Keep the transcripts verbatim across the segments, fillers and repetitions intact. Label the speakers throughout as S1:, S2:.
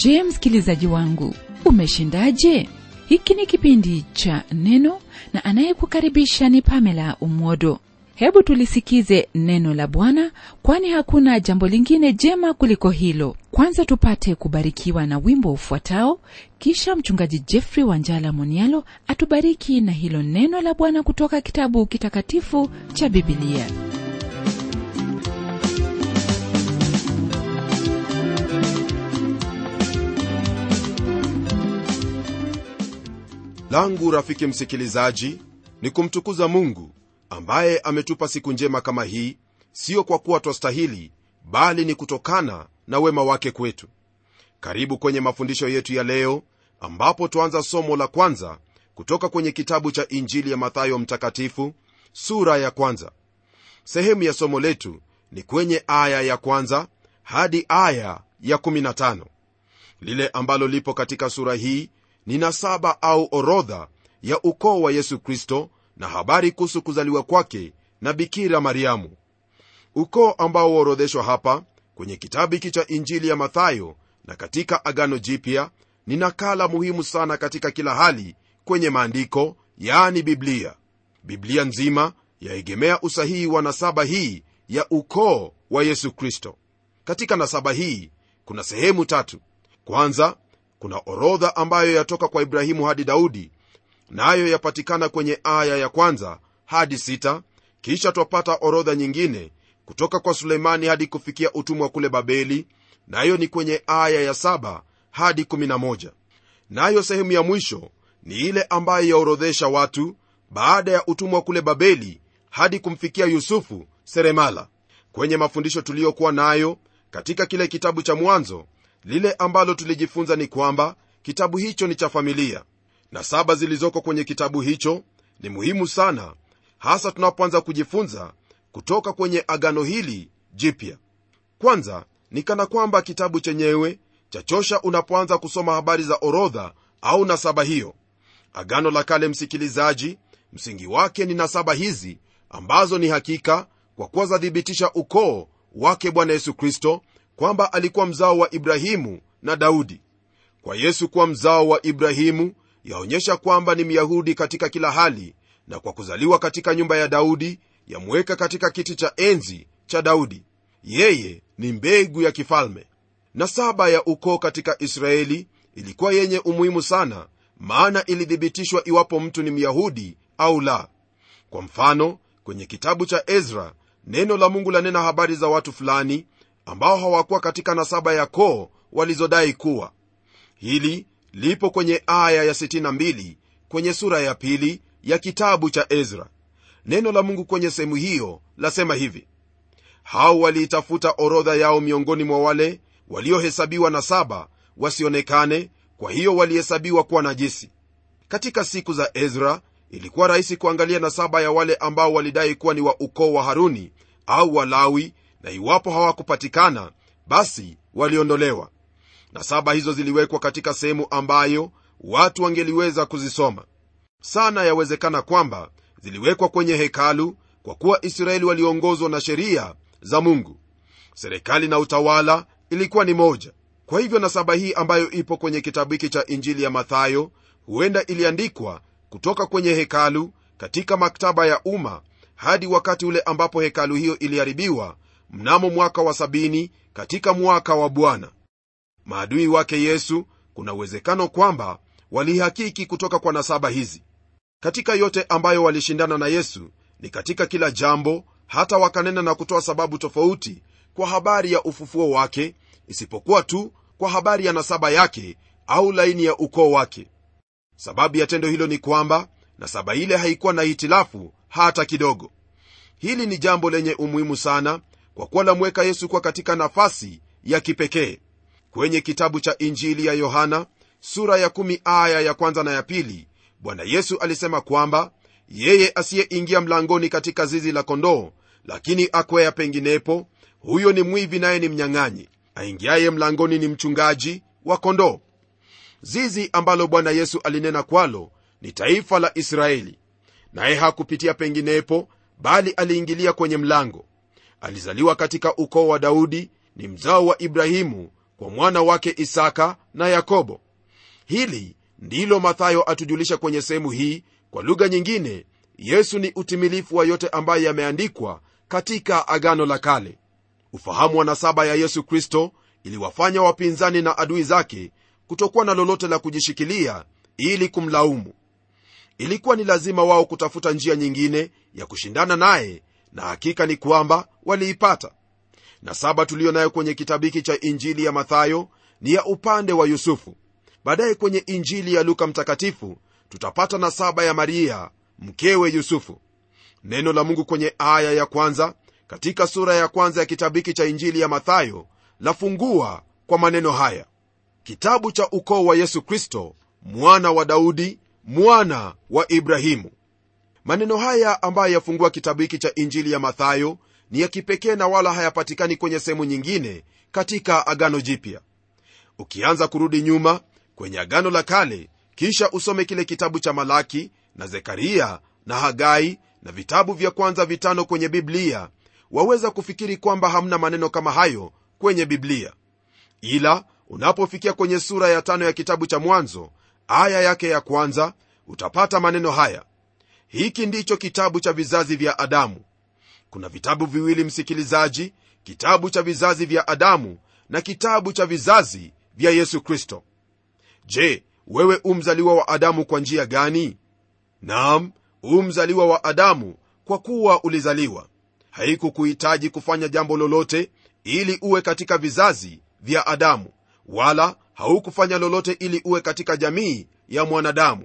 S1: Je, msikilizaji wangu, umeshindaje? Hiki ni kipindi cha Neno na anayekukaribisha ni Pamela Umodo. Hebu tulisikize neno la Bwana, kwani hakuna jambo lingine jema kuliko hilo. Kwanza tupate kubarikiwa na wimbo ufuatao, kisha mchungaji Jeffrey Wanjala Monialo atubariki na hilo neno la Bwana kutoka kitabu kitakatifu cha Biblia.
S2: Langu rafiki msikilizaji ni kumtukuza Mungu ambaye ametupa siku njema kama hii, sio kwa kuwa twastahili, bali ni kutokana na wema wake kwetu. Karibu kwenye mafundisho yetu ya leo, ambapo tuanza somo la kwanza kutoka kwenye kitabu cha Injili ya Mathayo mtakatifu sura ya kwanza. Sehemu ya somo letu ni kwenye aya ya kwanza hadi aya ya kumi na tano. Lile ambalo lipo katika sura hii ni nasaba au orodha ya ukoo wa Yesu Kristo na habari kuhusu kuzaliwa kwake na Bikira Mariamu. Ukoo ambao huorodheshwa hapa kwenye kitabu hiki cha Injili ya Mathayo na katika Agano Jipya ni nakala muhimu sana katika kila hali kwenye maandiko, yaani Biblia. Biblia nzima yaegemea usahihi wa nasaba hii ya ukoo wa Yesu Kristo. Katika nasaba hii kuna sehemu tatu. Kwanza, kuna orodha ambayo yatoka kwa Ibrahimu hadi Daudi, nayo na yapatikana kwenye aya ya kwanza hadi sita. Kisha twapata orodha nyingine kutoka kwa Suleimani hadi kufikia utumwa kule Babeli, nayo ni kwenye aya ya saba hadi kumi na moja. Nayo sehemu ya mwisho ni ile ambayo yaorodhesha watu baada ya utumwa kule Babeli hadi kumfikia Yusufu seremala. Kwenye mafundisho tuliyokuwa nayo katika kile kitabu cha Mwanzo, lile ambalo tulijifunza ni kwamba kitabu hicho ni cha familia, na saba zilizoko kwenye kitabu hicho ni muhimu sana, hasa tunapoanza kujifunza kutoka kwenye agano hili jipya. Kwanza ni kana kwamba kitabu chenyewe chachosha unapoanza kusoma habari za orodha au nasaba hiyo. Agano la kale, msikilizaji, msingi wake ni nasaba hizi ambazo ni hakika, kwa kuwa zadhibitisha ukoo wake Bwana Yesu Kristo, kwamba alikuwa mzao wa Ibrahimu na Daudi. Kwa Yesu kuwa mzao wa Ibrahimu yaonyesha kwamba ni Myahudi katika kila hali, na kwa kuzaliwa katika nyumba ya Daudi yamweka katika kiti cha enzi cha Daudi. Yeye ni mbegu ya kifalme. Nasaba ya ukoo katika Israeli ilikuwa yenye umuhimu sana, maana ilithibitishwa iwapo mtu ni Myahudi au la. Kwa mfano, kwenye kitabu cha Ezra neno la Mungu lanena habari za watu fulani ambao hawakuwa katika nasaba ya koo walizodai kuwa. Hili lipo kwenye aya ya sitini na mbili kwenye sura ya pili ya kitabu cha Ezra. Neno la Mungu kwenye sehemu hiyo lasema hivi: hao waliitafuta orodha yao miongoni mwa wale waliohesabiwa nasaba wasionekane, kwa hiyo walihesabiwa kuwa najisi. Katika siku za Ezra ilikuwa rahisi kuangalia nasaba ya wale ambao walidai kuwa ni wa ukoo wa Haruni au wa Lawi, na iwapo hawakupatikana basi waliondolewa. Nasaba hizo ziliwekwa katika sehemu ambayo watu wangeliweza kuzisoma. Sana yawezekana kwamba ziliwekwa kwenye hekalu, kwa kuwa Israeli waliongozwa na sheria za Mungu. Serikali na utawala ilikuwa ni moja. Kwa hivyo nasaba hii ambayo ipo kwenye kitabu hiki cha Injili ya Mathayo huenda iliandikwa kutoka kwenye hekalu katika maktaba ya umma hadi wakati ule ambapo hekalu hiyo iliharibiwa mnamo mwaka wa sabini katika mwaka wa Bwana. Maadui wake Yesu kuna uwezekano kwamba walihakiki kutoka kwa nasaba hizi. Katika yote ambayo walishindana na Yesu ni katika kila jambo, hata wakanena na kutoa sababu tofauti kwa habari ya ufufuo wake, isipokuwa tu kwa habari ya nasaba yake au laini ya ukoo wake. Sababu ya tendo hilo ni kwamba nasaba ile haikuwa na hitilafu hata kidogo. Hili ni jambo lenye umuhimu sana, kwa kuwa lamweka Yesu kwa katika nafasi ya kipekee. Kwenye kitabu cha Injili ya Yohana sura ya kumi aya ya kwanza na ya pili, Bwana Yesu alisema kwamba yeye asiyeingia mlangoni katika zizi la kondoo, lakini akwea penginepo, huyo ni mwivi naye ni mnyang'anyi. Aingiaye mlangoni ni mchungaji wa kondoo. Zizi ambalo Bwana Yesu alinena kwalo ni taifa la Israeli, naye hakupitia penginepo, bali aliingilia kwenye mlango. Alizaliwa katika ukoo wa Daudi, ni mzao wa Ibrahimu, kwa mwana wake Isaka na Yakobo. Hili ndilo Mathayo atujulisha kwenye sehemu hii. Kwa lugha nyingine, Yesu ni utimilifu wa yote ambayo yameandikwa katika Agano la Kale. Ufahamu wa nasaba ya Yesu Kristo iliwafanya wapinzani na adui zake kutokuwa na lolote la kujishikilia ili kumlaumu. Ilikuwa ni lazima wao kutafuta njia nyingine ya kushindana naye, na hakika ni kwamba waliipata. Nasaba tuliyo nayo kwenye kitabu hiki cha Injili ya Mathayo ni ya upande wa Yusufu. Baadaye kwenye Injili ya Luka mtakatifu tutapata nasaba ya Maria mkewe Yusufu. Neno la Mungu kwenye aya ya kwanza katika sura ya kwanza ya kitabu hiki cha Injili ya Mathayo lafungua kwa maneno haya: kitabu cha ukoo wa Yesu Kristo, mwana wa Daudi, mwana wa Ibrahimu. Maneno haya ambayo yafungua kitabu hiki cha Injili ya Mathayo ni ya kipekee na wala hayapatikani kwenye sehemu nyingine katika Agano Jipya. Ukianza kurudi nyuma kwenye Agano la Kale, kisha usome kile kitabu cha Malaki na Zekaria na Hagai na vitabu vya kwanza vitano kwenye Biblia, waweza kufikiri kwamba hamna maneno kama hayo kwenye Biblia. Ila unapofikia kwenye sura ya tano ya kitabu cha Mwanzo, aya yake ya kwanza, utapata maneno haya: hiki ndicho kitabu cha vizazi vya Adamu. Kuna vitabu viwili, msikilizaji, kitabu cha vizazi vya Adamu na kitabu cha vizazi vya Yesu Kristo. Je, wewe umzaliwa wa Adamu kwa njia gani? Naam, umzaliwa wa Adamu kwa kuwa ulizaliwa. Haikukuhitaji kufanya jambo lolote ili uwe katika vizazi vya Adamu, wala haukufanya lolote ili uwe katika jamii ya mwanadamu.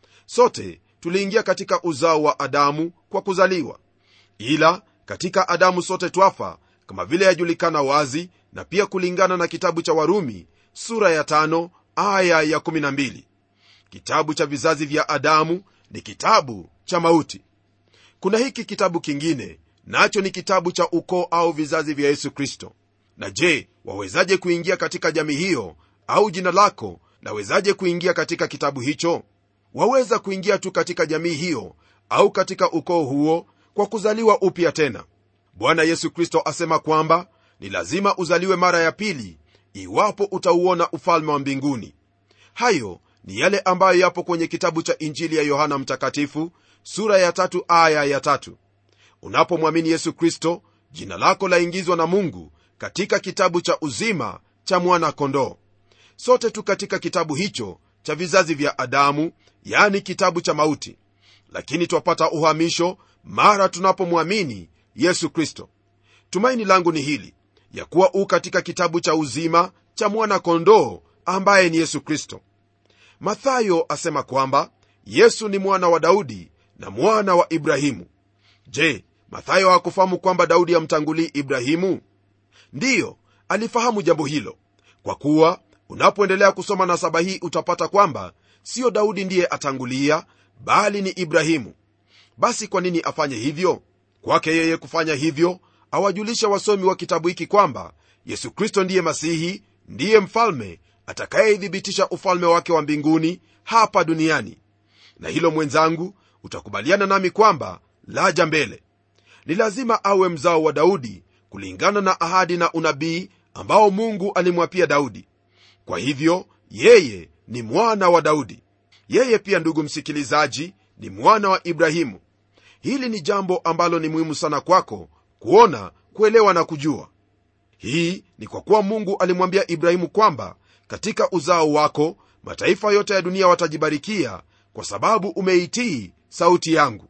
S2: Sote tuliingia katika uzao wa Adamu kwa kuzaliwa, ila katika Adamu sote twafa, kama vile yajulikana wazi na pia kulingana na kitabu cha Warumi sura ya tano aya ya kumi na mbili. Kitabu cha vizazi vya Adamu ni kitabu cha mauti. Kuna hiki kitabu kingine, nacho ni kitabu cha ukoo au vizazi vya Yesu Kristo. Na je, wawezaje kuingia katika jamii hiyo, au jina lako lawezaje kuingia katika kitabu hicho? Waweza kuingia tu katika jamii hiyo au katika ukoo huo kwa kuzaliwa upya tena. Bwana Yesu Kristo asema kwamba ni lazima uzaliwe mara ya pili iwapo utauona ufalme wa mbinguni. Hayo ni yale ambayo yapo kwenye kitabu cha Injili ya Yohana mtakatifu sura ya tatu aya ya tatu. Unapomwamini Yesu Kristo, jina lako laingizwa na Mungu katika kitabu cha uzima cha mwana kondoo. Sote tu katika kitabu hicho cha vizazi vya Adamu, yani kitabu cha mauti, lakini twapata uhamisho mara tunapomwamini Yesu Kristo. Tumaini langu ni hili, ya kuwa u katika kitabu cha uzima cha mwana kondoo ambaye ni Yesu Kristo. Mathayo asema kwamba Yesu ni mwana wa Daudi na mwana wa Ibrahimu. Je, Mathayo hakufahamu kwamba Daudi amtangulii Ibrahimu? Ndiyo, alifahamu jambo hilo, kwa kuwa unapoendelea kusoma nasaba hii utapata kwamba sio Daudi ndiye atangulia, bali ni Ibrahimu. Basi kwa nini afanye hivyo? Kwake yeye kufanya hivyo, awajulisha wasomi wa kitabu hiki kwamba Yesu Kristo ndiye Masihi, ndiye mfalme atakayethibitisha ufalme wake wa mbinguni hapa duniani. Na hilo, mwenzangu, utakubaliana nami kwamba laja mbele. Ni lazima awe mzao wa Daudi kulingana na ahadi na unabii ambao Mungu alimwapia Daudi. Kwa hivyo yeye ni mwana wa Daudi. Yeye pia, ndugu msikilizaji, ni mwana wa Ibrahimu. Hili ni jambo ambalo ni muhimu sana kwako kuona, kuelewa na kujua. Hii ni kwa kuwa Mungu alimwambia Ibrahimu kwamba katika uzao wako mataifa yote ya dunia watajibarikia kwa sababu umeitii sauti yangu.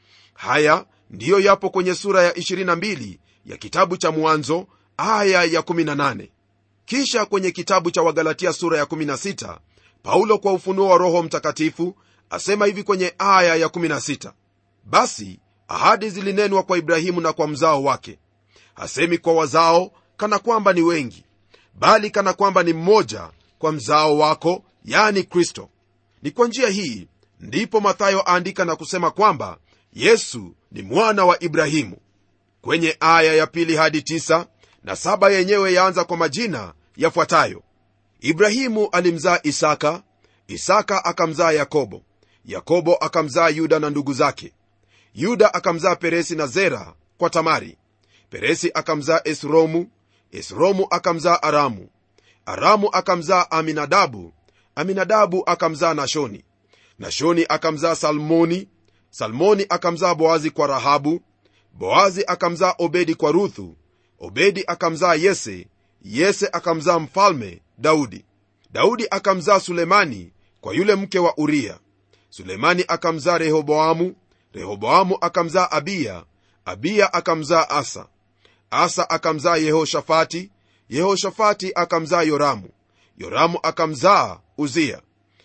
S2: Haya ndiyo yapo kwenye sura ya ishirini na mbili ya kitabu cha Mwanzo aya ya kumi na nane. Kisha kwenye kitabu cha Wagalatia sura ya kumi na sita, Paulo kwa ufunuo wa Roho Mtakatifu asema hivi kwenye aya ya kumi na sita: basi ahadi zilinenwa kwa Ibrahimu na kwa mzao wake. Hasemi kwa wazao kana kwamba ni wengi, bali kana kwamba ni mmoja, kwa mzao wako, yani Kristo. Ni kwa njia hii ndipo Mathayo aandika na kusema kwamba Yesu ni mwana wa Ibrahimu. Kwenye aya ya pili hadi tisa na saba yenyewe yaanza kwa majina yafuatayo: Ibrahimu alimzaa Isaka, Isaka akamzaa Yakobo, Yakobo akamzaa Yuda na ndugu zake, Yuda akamzaa Peresi na Zera kwa Tamari, Peresi akamzaa Esromu, Esromu akamzaa Aramu, Aramu akamzaa Aminadabu, Aminadabu akamzaa Nashoni, Nashoni akamzaa Salmoni, Salmoni akamzaa Boazi kwa Rahabu, Boazi akamzaa Obedi kwa Ruthu, Obedi akamzaa Yese, Yese akamzaa mfalme Daudi, Daudi akamzaa Sulemani kwa yule mke wa Uria, Sulemani akamzaa Rehoboamu, Rehoboamu akamzaa Abiya, Abiya akamzaa Asa, Asa akamzaa Yehoshafati, Yehoshafati akamzaa Yoramu, Yoramu akamzaa Uzia,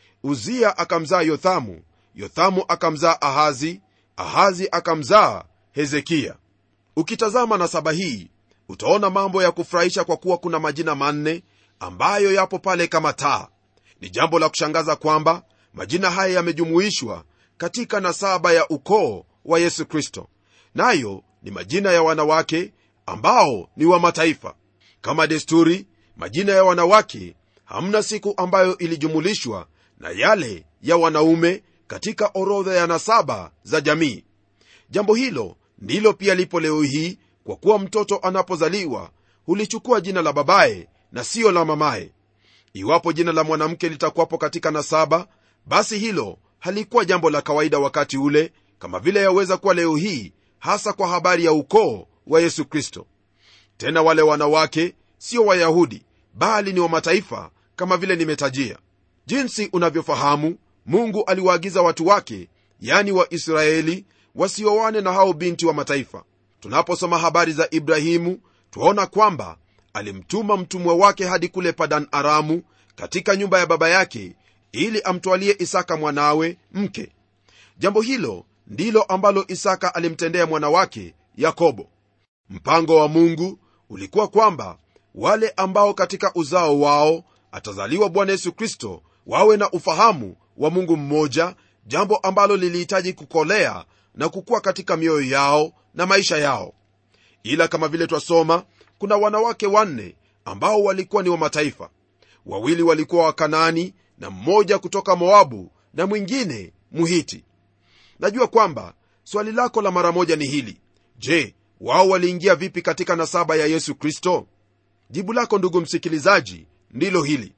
S2: Uzia akamzaa Yothamu, Yothamu akamzaa Ahazi, Ahazi akamzaa Hezekia. Ukitazama nasaba hii utaona mambo ya kufurahisha, kwa kuwa kuna majina manne ambayo yapo pale kama taa. Ni jambo la kushangaza kwamba majina haya yamejumuishwa katika nasaba ya ukoo wa Yesu Kristo, nayo ni majina ya wanawake ambao ni wa mataifa. Kama desturi, majina ya wanawake hamna siku ambayo ilijumulishwa na yale ya wanaume katika orodha ya nasaba za jamii. Jambo hilo ndilo pia lipo leo hii, kwa kuwa mtoto anapozaliwa hulichukua jina la babaye na sio la mamaye. Iwapo jina la mwanamke litakuwapo katika nasaba, basi hilo halikuwa jambo la kawaida wakati ule, kama vile yaweza kuwa leo hii, hasa kwa habari ya ukoo wa Yesu Kristo. Tena wale wanawake sio Wayahudi bali ni wa mataifa, kama vile nimetajia. Jinsi unavyofahamu, Mungu aliwaagiza watu wake, yani wa Israeli, wasioane na hao binti wa mataifa. Tunaposoma habari za Ibrahimu, tuona kwamba alimtuma mtumwa wake hadi kule Padan Aramu katika nyumba ya baba yake, ili amtwalie Isaka mwanawe mke. Jambo hilo ndilo ambalo Isaka alimtendea mwana wake Yakobo. Mpango wa Mungu ulikuwa kwamba wale ambao katika uzao wao atazaliwa Bwana Yesu Kristo wawe na ufahamu wa Mungu mmoja, jambo ambalo lilihitaji kukolea na kukua katika mioyo yao na maisha yao. Ila kama vile twasoma, kuna wanawake wanne ambao walikuwa ni wa mataifa. Wawili walikuwa wa Kanaani, na mmoja kutoka Moabu, na mwingine Muhiti. Najua kwamba swali lako la mara moja ni hili: je, wao waliingia vipi katika nasaba ya Yesu Kristo? Jibu lako, ndugu msikilizaji, ndilo hili.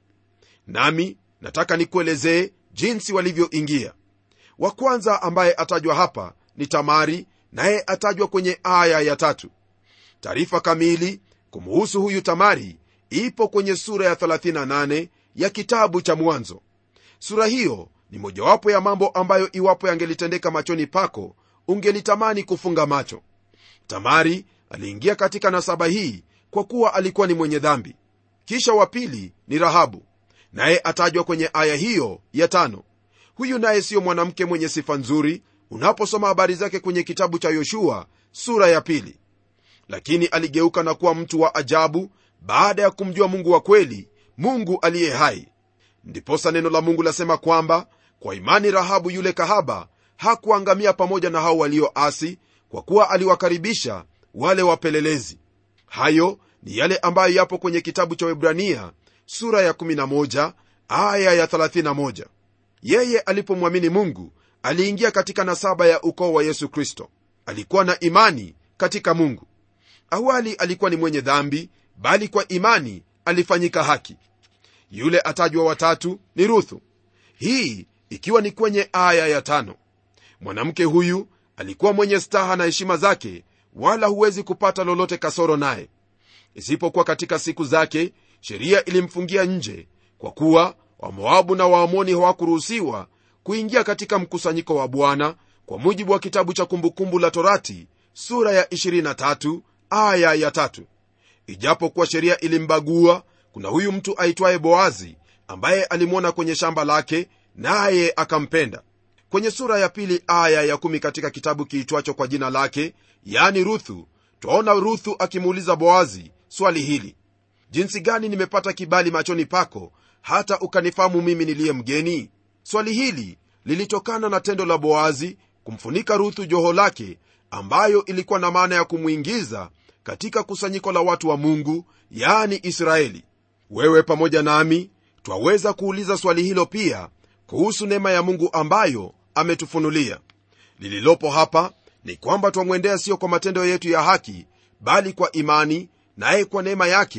S2: Nami nataka nikuelezee jinsi walivyoingia. Wa kwanza ambaye atajwa hapa ni Tamari, naye atajwa kwenye aya ya tatu. Taarifa kamili kumhusu huyu Tamari ipo kwenye sura ya thelathini na nane ya kitabu cha Mwanzo. Sura hiyo ni mojawapo ya mambo ambayo iwapo yangelitendeka machoni pako ungelitamani kufunga macho. Tamari aliingia katika nasaba hii kwa kuwa alikuwa ni mwenye dhambi. Kisha wa pili ni Rahabu, naye atajwa kwenye aya hiyo ya tano. Huyu naye sio mwanamke mwenye sifa nzuri unaposoma habari zake kwenye kitabu cha Yoshua sura ya pili, lakini aligeuka na kuwa mtu wa ajabu baada ya kumjua Mungu wa kweli, Mungu aliye hai. Ndiposa neno la Mungu lasema kwamba kwa imani Rahabu yule kahaba hakuangamia pamoja na hao walioasi, kwa kuwa aliwakaribisha wale wapelelezi. Hayo ni yale ambayo yapo kwenye kitabu cha Waebrania sura ya kumi na moja aya ya thelathini na moja. Yeye alipomwamini Mungu aliingia katika nasaba ya ukoo wa Yesu Kristo. Alikuwa na imani katika Mungu. Awali alikuwa ni mwenye dhambi, bali kwa imani alifanyika haki. Yule atajwa watatu ni Ruthu, hii ikiwa ni kwenye aya ya tano. Mwanamke huyu alikuwa mwenye staha na heshima zake, wala huwezi kupata lolote kasoro naye, isipokuwa katika siku zake sheria ilimfungia nje, kwa kuwa Wamoabu na Waamoni hawakuruhusiwa kuingia katika mkusanyiko wa Bwana, kwa mujibu wa kitabu cha Kumbukumbu la Torati sura ya ishirini na tatu aya ya tatu. Ijapokuwa sheria ilimbagua, kuna huyu mtu aitwaye Boazi ambaye alimwona kwenye shamba lake, naye akampenda. Kwenye sura ya pili aya ya kumi katika kitabu kiitwacho kwa jina lake, yani Ruthu, twaona Ruthu akimuuliza Boazi swali hili: jinsi gani nimepata kibali machoni pako hata ukanifahamu mimi niliye mgeni? Swali hili lilitokana na tendo la Boazi kumfunika Ruthu joho lake, ambayo ilikuwa na maana ya kumuingiza katika kusanyiko la watu wa Mungu, yani Israeli. Wewe pamoja nami twaweza kuuliza swali hilo pia kuhusu neema ya Mungu ambayo ametufunulia. Lililopo hapa ni kwamba twamwendea sio kwa matendo yetu ya haki, bali kwa imani, naye kwa neema yake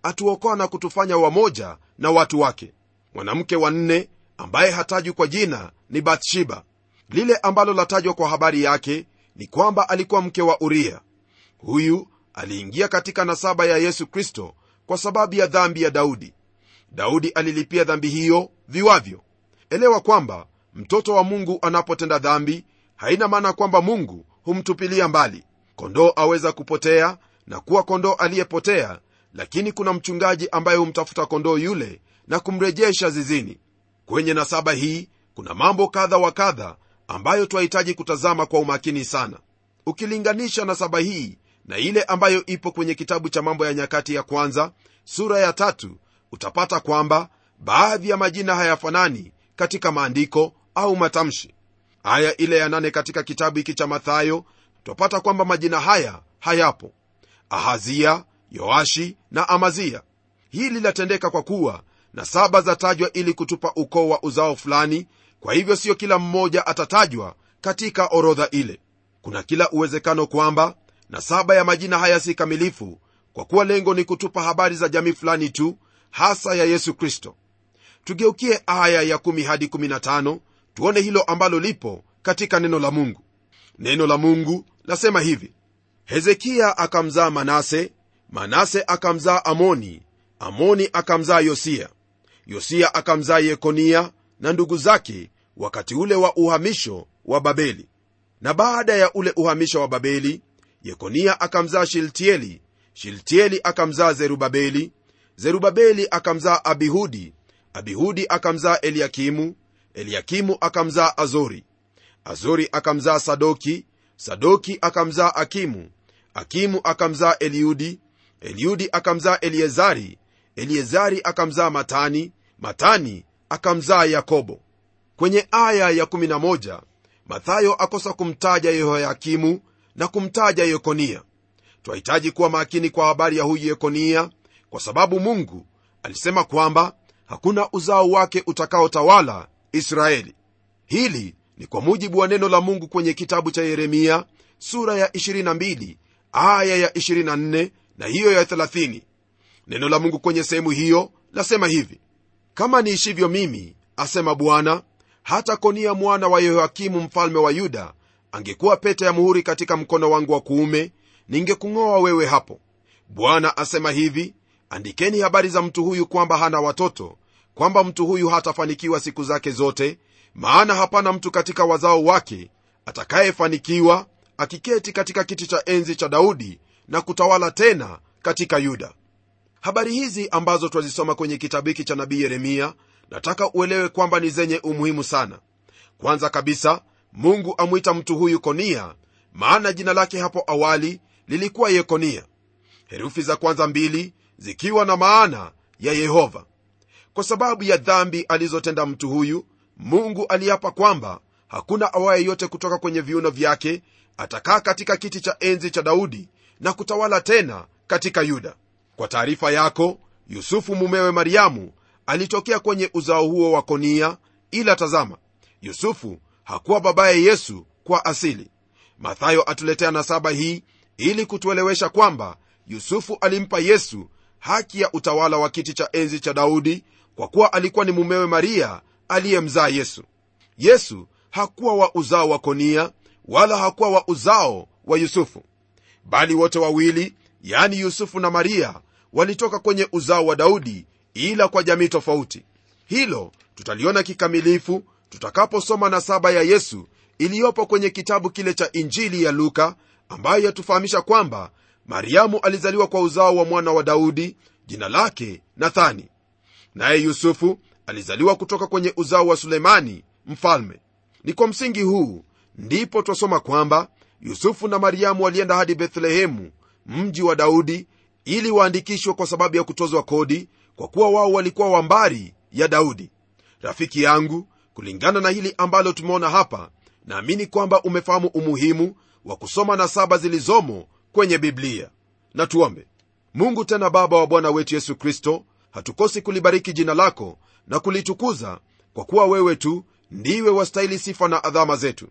S2: atuokoa na kutufanya wamoja na watu wake. Mwanamke wa nne ambaye hatajwi kwa jina ni Bathsheba. Lile ambalo latajwa kwa habari yake ni kwamba alikuwa mke wa Uria. Huyu aliingia katika nasaba ya Yesu Kristo kwa sababu ya dhambi ya Daudi. Daudi alilipia dhambi hiyo viwavyo. Elewa kwamba mtoto wa Mungu anapotenda dhambi haina maana kwamba Mungu humtupilia mbali. Kondoo aweza kupotea na kuwa kondoo aliyepotea, lakini kuna mchungaji ambaye humtafuta kondoo yule na kumrejesha zizini. Kwenye nasaba hii kuna mambo kadha wa kadha ambayo twahitaji kutazama kwa umakini sana. Ukilinganisha nasaba hii na ile ambayo ipo kwenye kitabu cha Mambo ya Nyakati ya kwanza sura ya tatu, utapata kwamba baadhi ya majina hayafanani katika maandiko au matamshi. Aya ile ya nane katika kitabu hiki cha Mathayo tupata kwamba majina haya hayapo: Ahazia, Yoashi na Amazia. Hili latendeka kwa kuwa nasaba zatajwa ili kutupa ukoo wa uzao fulani, kwa hivyo sio kila mmoja atatajwa katika orodha ile. Kuna kila uwezekano kwamba nasaba ya majina haya si kamilifu, kwa kuwa lengo ni kutupa habari za jamii fulani tu, hasa ya Yesu Kristo. Tugeukie aya ya kumi hadi kumi na tano tuone hilo ambalo lipo katika neno la Mungu. Neno la Mungu lasema hivi: Hezekia akamzaa Manase, Manase akamzaa Amoni, Amoni akamzaa Yosia, Yosia akamzaa Yekonia na ndugu zake wakati ule wa uhamisho wa Babeli. Na baada ya ule uhamisho wa Babeli, Yekonia akamzaa Shiltieli, Shiltieli akamzaa Zerubabeli, Zerubabeli akamzaa Abihudi, Abihudi akamzaa Eliakimu, Eliakimu akamzaa Azori, Azori akamzaa Sadoki, Sadoki akamzaa Akimu, Akimu akamzaa Eliudi, Eliudi akamzaa Eliezari, Eliezari akamzaa Matani, Matani akamzaa Yakobo. Kwenye aya ya kumi na moja Mathayo akosa kumtaja Yehoyakimu na kumtaja Yekonia. Twahitaji kuwa makini kwa habari ya huyu Yekonia, kwa sababu Mungu alisema kwamba hakuna uzao wake utakaotawala Israeli. Hili ni kwa mujibu wa neno la Mungu kwenye kitabu cha Yeremia sura ya ishirini na mbili aya ya ishirini na nne na hiyo ya thelathini. Neno la Mungu kwenye sehemu hiyo lasema hivi: Kama niishivyo mimi, asema Bwana, hata Konia mwana wa Yehoyakimu mfalme wa Yuda angekuwa pete ya muhuri katika mkono wangu wa kuume, ningekung'oa wewe hapo. Bwana asema hivi: Andikeni habari za mtu huyu kwamba hana watoto, kwamba mtu huyu hatafanikiwa siku zake zote, maana hapana mtu katika wazao wake atakayefanikiwa akiketi katika kiti cha enzi cha Daudi na kutawala tena katika Yuda. Habari hizi ambazo twazisoma kwenye kitabu hiki cha nabii Yeremia, nataka uelewe kwamba ni zenye umuhimu sana. Kwanza kabisa, Mungu amuita mtu huyu Konia, maana jina lake hapo awali lilikuwa Yekonia, herufi za kwanza mbili zikiwa na maana ya Yehova. Kwa sababu ya dhambi alizotenda mtu huyu, Mungu aliapa kwamba hakuna awaye yote kutoka kwenye viuno vyake atakaa katika kiti cha enzi cha Daudi na kutawala tena katika Yuda. Kwa taarifa yako, Yusufu mumewe Mariamu alitokea kwenye uzao huo wa Konia, ila tazama, Yusufu hakuwa babaye Yesu kwa asili. Mathayo atuletea nasaba hii ili kutuelewesha kwamba Yusufu alimpa Yesu haki ya utawala wa kiti cha enzi cha Daudi, kwa kuwa alikuwa ni mumewe Maria aliyemzaa Yesu. Yesu hakuwa wa uzao wa Konia wala hakuwa wa uzao wa Yusufu, bali wote wawili, yani Yusufu na Maria, walitoka kwenye uzao wa Daudi, ila kwa jamii tofauti. Hilo tutaliona kikamilifu tutakaposoma nasaba ya Yesu iliyopo kwenye kitabu kile cha Injili ya Luka, ambayo yatufahamisha kwamba Mariamu alizaliwa kwa uzao wa mwana wa Daudi, jina lake Nathani, naye Yusufu alizaliwa kutoka kwenye uzao wa Sulemani mfalme. Ni kwa msingi huu ndipo twasoma kwamba Yusufu na Mariamu walienda hadi Bethlehemu, mji wa Daudi, ili waandikishwe kwa sababu ya kutozwa kodi, kwa kuwa wao walikuwa wambari ya Daudi. Rafiki yangu, kulingana na hili ambalo tumeona hapa, naamini kwamba umefahamu umuhimu wa kusoma nasaba zilizomo kwenye Biblia. Na tuombe. Mungu tena Baba wa Bwana wetu Yesu Kristo, hatukosi kulibariki jina lako na kulitukuza, kwa kuwa wewe tu ndiwe wastahili sifa na adhama zetu.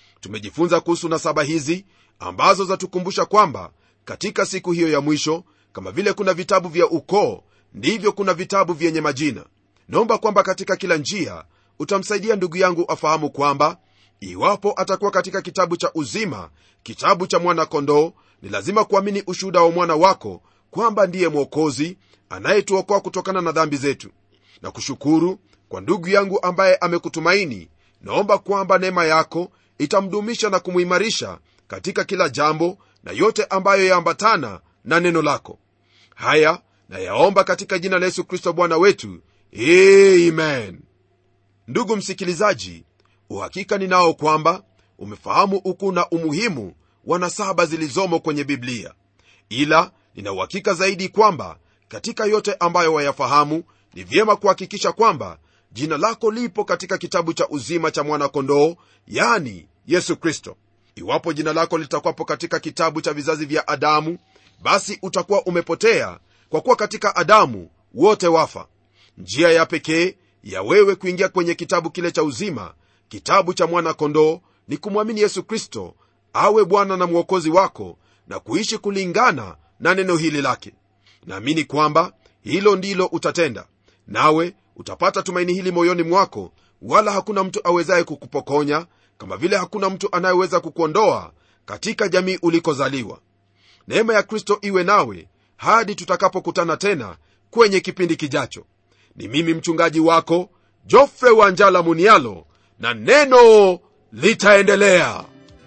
S2: Tumejifunza kuhusu nasaba hizi ambazo zatukumbusha kwamba katika siku hiyo ya mwisho, Kama vile kuna vitabu vya ukoo, ndivyo kuna vitabu vyenye majina. Naomba kwamba katika kila njia utamsaidia ndugu yangu afahamu kwamba iwapo atakuwa katika kitabu cha uzima, kitabu cha mwana kondoo, ni lazima kuamini ushuhuda wa mwana wako kwamba ndiye Mwokozi anayetuokoa kutokana na dhambi zetu. Na kushukuru kwa ndugu yangu ambaye amekutumaini. Naomba kwamba neema yako itamdumisha na kumuimarisha katika kila jambo na yote ambayo yaambatana na neno lako. Haya na yaomba katika jina la Yesu Kristo Bwana wetu, amen. Ndugu msikilizaji, uhakika ninao kwamba umefahamu ukuu na umuhimu wa nasaba zilizomo kwenye Biblia. Ila nina uhakika zaidi kwamba katika yote ambayo wayafahamu, ni vyema kuhakikisha kwamba jina lako lipo katika kitabu cha uzima cha mwana kondoo, yani Yesu Kristo. Iwapo jina lako litakuwapo katika kitabu cha vizazi vya Adamu, basi utakuwa umepotea, kwa kuwa katika Adamu wote wafa. Njia ya pekee ya wewe kuingia kwenye kitabu kile cha uzima, kitabu cha mwana kondoo, ni kumwamini Yesu Kristo awe Bwana na Mwokozi wako na kuishi kulingana na neno hili lake. Naamini kwamba hilo ndilo utatenda, nawe utapata tumaini hili moyoni mwako, wala hakuna mtu awezaye kukupokonya, kama vile hakuna mtu anayeweza kukuondoa katika jamii ulikozaliwa. Neema ya Kristo iwe nawe hadi tutakapokutana tena kwenye kipindi kijacho. Ni mimi mchungaji wako Geoffrey Wanjala Munialo, na neno litaendelea.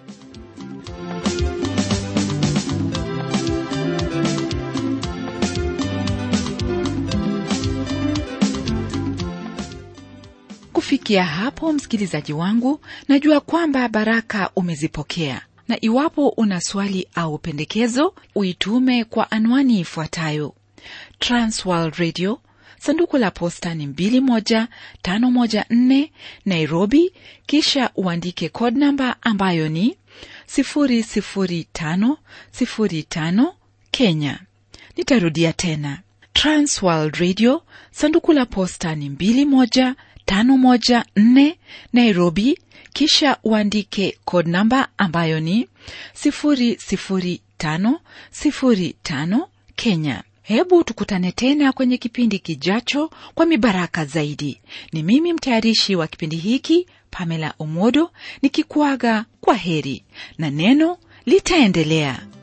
S1: Kufikia hapo, msikilizaji wangu, najua kwamba baraka umezipokea. Na iwapo una swali au pendekezo, uitume kwa anwani ifuatayo: Transworld Radio, sanduku la posta ni mbili moja tano moja nne, Nairobi, kisha uandike code number ambayo ni sifuri sifuri tano sifuri tano, Kenya. Nitarudia tena: Transworld Radio, sanduku la posta ni mbili moja tano moja nne, Nairobi, kisha uandike code number ambayo ni sifuri sifuri tano sifuri tano, Kenya. Hebu tukutane tena kwenye kipindi kijacho kwa mibaraka zaidi. Ni mimi mtayarishi wa kipindi hiki, Pamela Omodo, nikikuaga kwa heri, na neno litaendelea.